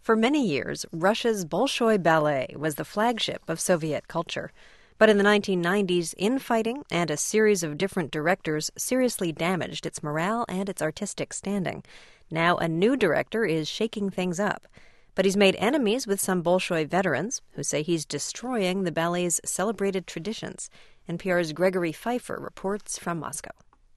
For many years, Russia's Bolshoi Ballet was the flagship of Soviet culture. But in the 1990s, infighting and a series of different directors seriously damaged its morale and its artistic standing. Now a new director is shaking things up. But he's made enemies with some Bolshoi veterans who say he's destroying the ballet's celebrated traditions. NPR's Gregory Pfeiffer reports from Moscow.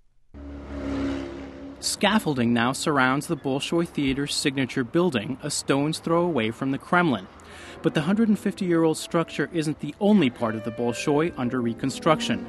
Scaffolding now surrounds the Bolshoi Theater's signature building, a stone's throw away from the Kremlin. But the 150-year-old structure isn't the only part of the Bolshoi under reconstruction.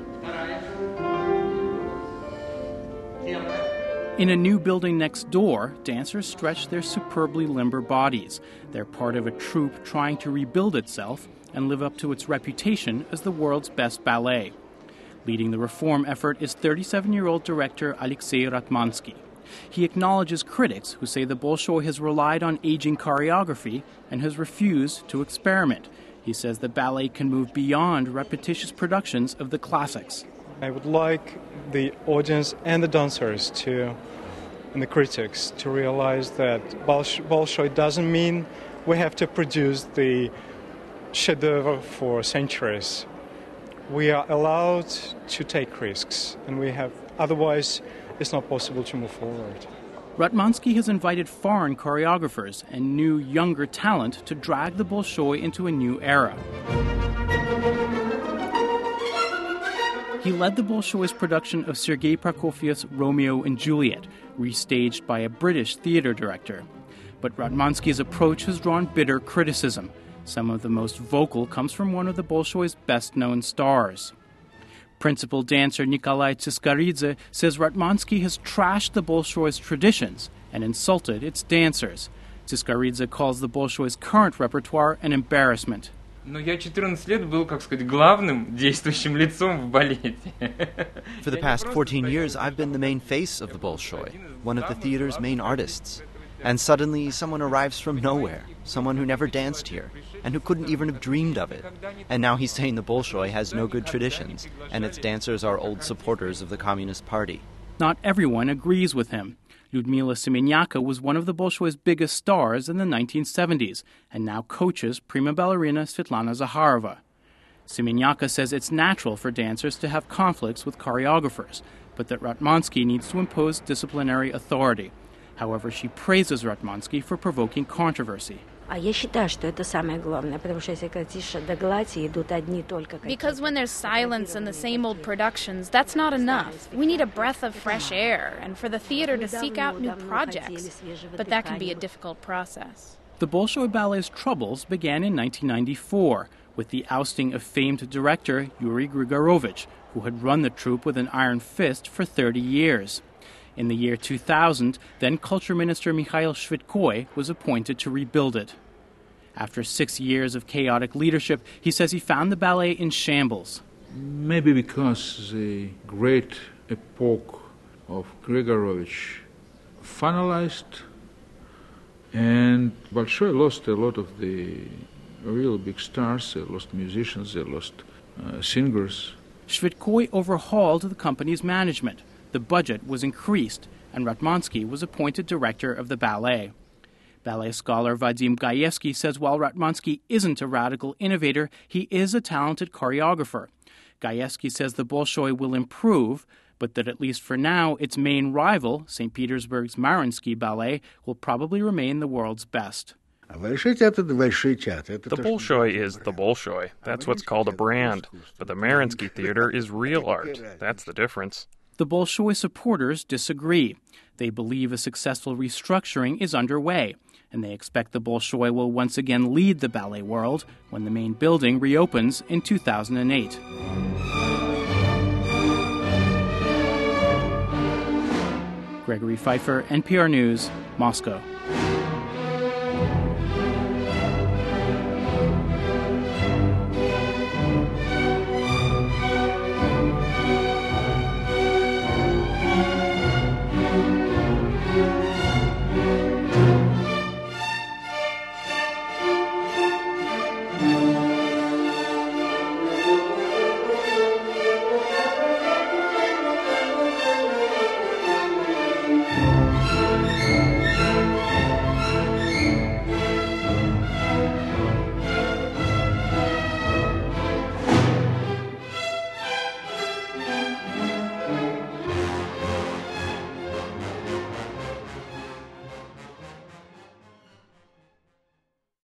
In a new building next door, dancers stretch their superbly limber bodies. They're part of a troupe trying to rebuild itself and live up to its reputation as the world's best ballet. Leading the reform effort is 37-year-old director Alexei Ratmansky. He acknowledges critics who say the Bolshoi has relied on aging choreography and has refused to experiment. He says the ballet can move beyond repetitious productions of the classics. I would like the audience and the dancers and the critics to realize that Bolshoi doesn't mean we have to produce the chef-d'oeuvre for centuries. We are allowed to take risks, and otherwise it's not possible to move forward. Ratmansky has invited foreign choreographers and new, younger talent to drag the Bolshoi into a new era. He led the Bolshoi's production of Sergei Prokofiev's Romeo and Juliet, restaged by a British theater director. But Ratmansky's approach has drawn bitter criticism. Some of the most vocal comes from one of the Bolshoi's best-known stars. Principal dancer Nikolai Tsiskaridze says Ratmansky has trashed the Bolshoi's traditions and insulted its dancers. Tsiskaridze calls the Bolshoi's current repertoire an embarrassment. For the past 14 years, I've been the main face of the Bolshoi, one of the theater's main artists. And suddenly someone arrives from nowhere, someone who never danced here, and who couldn't even have dreamed of it. And now he's saying the Bolshoi has no good traditions, and its dancers are old supporters of the Communist Party. Not everyone agrees with him. Lyudmila Semenyaka was one of the Bolshoi's biggest stars in the 1970s, and now coaches prima ballerina Svetlana Zakharova. Semenyaka says it's natural for dancers to have conflicts with choreographers, but that Ratmansky needs to impose disciplinary authority. However, she praises Ratmansky for provoking controversy. Because when there's silence in the same old productions, that's not enough. We need a breath of fresh air and for the theater to seek out new projects. But that can be a difficult process. The Bolshoi Ballet's troubles began in 1994 with the ousting of famed director Yuri Grigorovich, who had run the troupe with an iron fist for 30 years. In the year 2000, then Culture Minister Mikhail Shvydkoy was appointed to rebuild it. After 6 years of chaotic leadership, he says he found the ballet in shambles. Maybe because the great epoch of Grigorovich finalized, and Bolshoi lost a lot of the real big stars. They lost musicians, they lost singers. Shvydkoy overhauled the company's management. The budget was increased, and Ratmansky was appointed director of the ballet. Ballet scholar Vadim Gaevsky says while Ratmansky isn't a radical innovator, he is a talented choreographer. Gaevsky says the Bolshoi will improve, but that at least for now, its main rival, St. Petersburg's Mariinsky Ballet, will probably remain the world's best. The Bolshoi is the Bolshoi. That's what's called a brand. But the Mariinsky Theater is real art. That's the difference. The Bolshoi supporters disagree. They believe a successful restructuring is underway, and they expect the Bolshoi will once again lead the ballet world when the main building reopens in 2008. Gregory Pfeiffer, NPR News, Moscow.